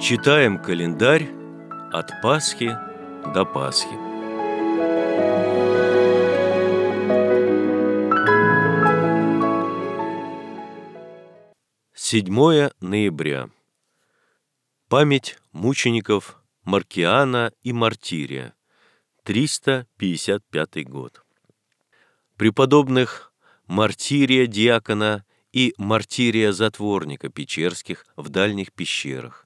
Читаем календарь от Пасхи до Пасхи. Седьмое ноября. Память мучеников Маркиана и Мартирия, 355 год. Преподобных Мартирия диакона и Мартирия затворника Печерских в дальних пещерах,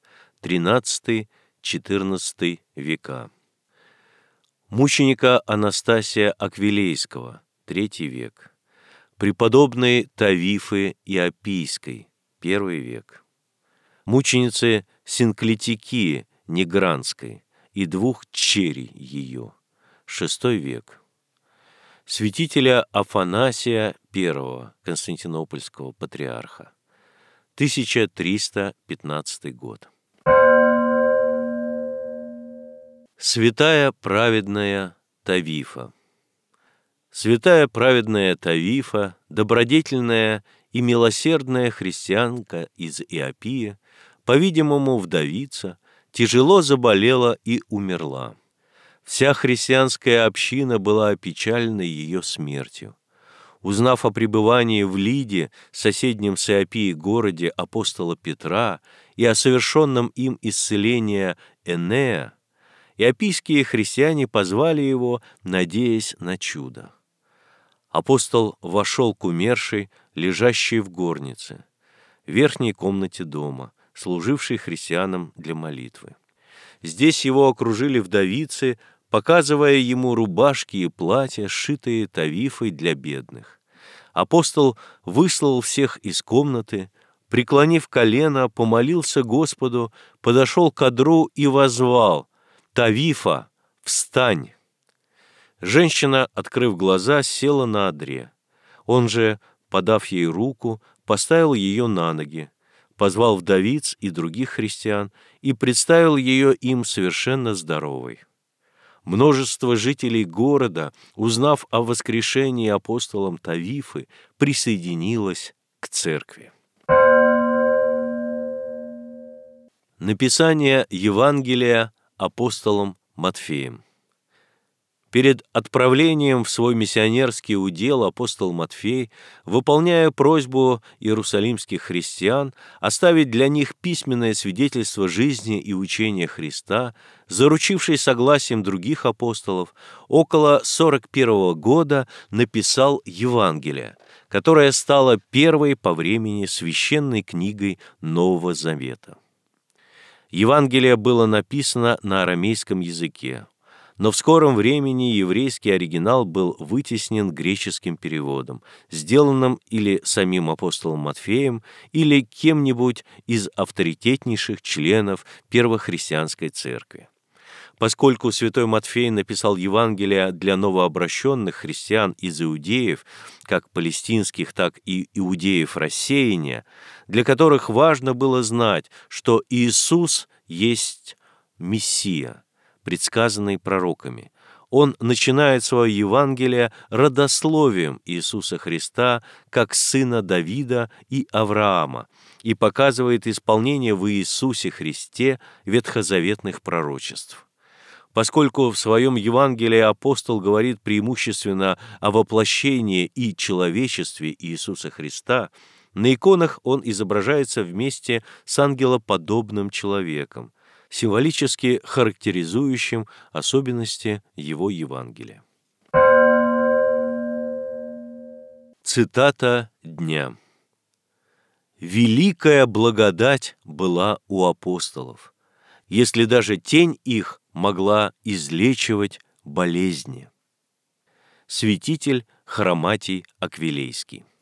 13-14 века. Мученика Анастасия Аквилейского, 3 век. Преподобной Тавифы Иопийской, 1 век. Мученицы Синклитикии Негранской и 2 черей ее, 6 век. Святителя Афанасия I, Константинопольского патриарха, 1315 год. Святая праведная Тавифа. Святая праведная Тавифа, добродетельная и милосердная христианка из Иопии, по-видимому, вдовица, тяжело заболела и умерла. Вся христианская община была опечалена ее смертью. Узнав о пребывании в Лиде, соседнем с Иопией городе апостола Петра, и о совершенном им исцелении Энея, иопийские христиане позвали его, надеясь на чудо. Апостол вошел к умершей, лежащей в горнице, в верхней комнате дома, служившей христианам для молитвы. Здесь его окружили вдовицы, показывая ему рубашки и платья, сшитые Тавифой для бедных. Апостол выслал всех из комнаты, преклонив колено, помолился Господу, подошел к одру и воззвал: «Тавифа, встань!» Женщина, открыв глаза, села на одре. Он же, подав ей руку, поставил ее на ноги, позвал вдовиц и других христиан и представил ее им совершенно здоровой. Множество жителей города, узнав о воскрешении апостолом Тавифы, присоединилось к церкви. Написание Евангелия апостолом Матфеем. Перед отправлением в свой миссионерский удел апостол Матфей, выполняя просьбу иерусалимских христиан оставить для них письменное свидетельство жизни и учения Христа, заручивший согласием других апостолов, около 41 года написал Евангелие, которое стало первой по времени священной книгой Нового Завета. Евангелие было написано на арамейском языке, но в скором времени еврейский оригинал был вытеснен греческим переводом, сделанным или самим апостолом Матфеем, или кем-нибудь из авторитетнейших членов первохристианской церкви. Поскольку святой Матфей написал Евангелие для новообращенных христиан из иудеев, как палестинских, так и иудеев рассеяния, для которых важно было знать, что Иисус есть Мессия, предсказанный пророками, он начинает свое Евангелие родословием Иисуса Христа как сына Давида и Авраама и показывает исполнение в Иисусе Христе ветхозаветных пророчеств. Поскольку в своем Евангелии апостол говорит преимущественно о воплощении и человечестве Иисуса Христа, на иконах он изображается вместе с ангелоподобным человеком, символически характеризующим особенности его Евангелия. Цитата дня. «Великая благодать была у апостолов, если даже тень их могла излечивать болезни». Святитель Хроматий Аквилейский.